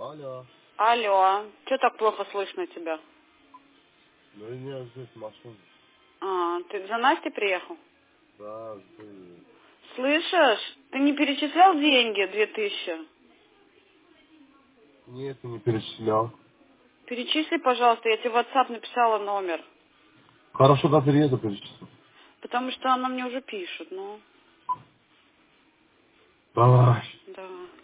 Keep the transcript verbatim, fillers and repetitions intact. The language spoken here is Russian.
Алло. Алло. Че так плохо слышно тебя? Ну, у меня здесь машина. А, ты за Настей приехал? Да, здесь. Слышишь? Ты не перечислял деньги, две тысячи? Нет, я не перечислял. Перечисли, пожалуйста, я тебе в WhatsApp написала номер. Хорошо, когда приеду, перечислю. Потому что она мне уже пишет, ну. Давай. Да.